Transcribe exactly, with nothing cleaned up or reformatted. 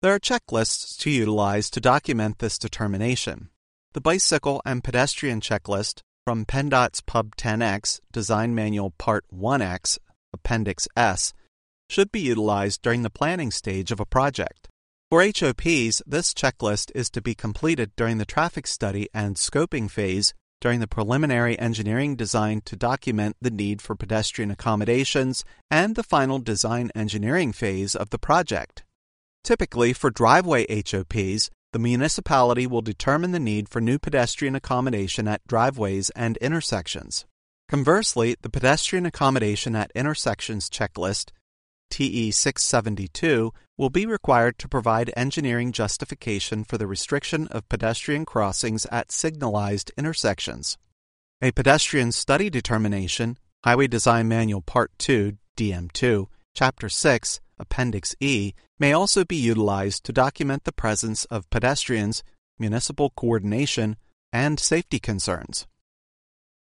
There are checklists to utilize to document this determination. The Bicycle and Pedestrian Checklist from PennDOT's Pub ten X Design Manual Part one X, Appendix S, should be utilized during the planning stage of a project. For H O Ps, this checklist is to be completed during the traffic study and scoping phase during the preliminary engineering design to document the need for pedestrian accommodations and the final design engineering phase of the project. Typically, for driveway H O Ps, the municipality will determine the need for new pedestrian accommodation at driveways and intersections. Conversely, the Pedestrian Accommodation at Intersections Checklist, T E six seventy-two, will be required to provide engineering justification for the restriction of pedestrian crossings at signalized intersections. A Pedestrian Study Determination, Highway Design Manual Part two, D M two, Chapter six, Appendix E, may also be utilized to document the presence of pedestrians, municipal coordination, and safety concerns.